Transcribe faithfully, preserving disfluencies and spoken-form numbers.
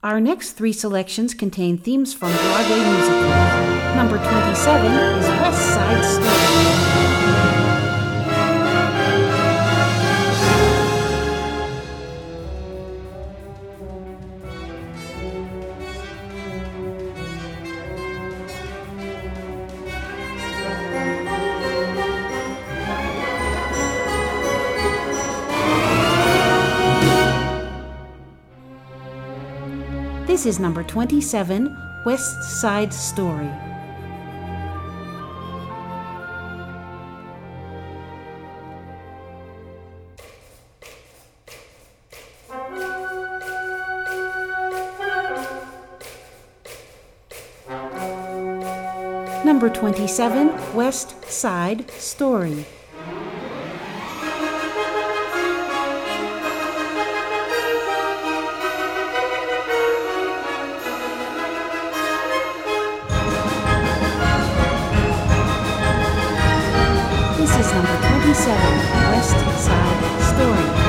Our next three selections contain themes from Broadway musicals. Number twenty-seven is West Side Story. This is number twenty-seven, West Side Story. Number twenty-seven, West Side Story. This is number twenty-seven, West Side Story.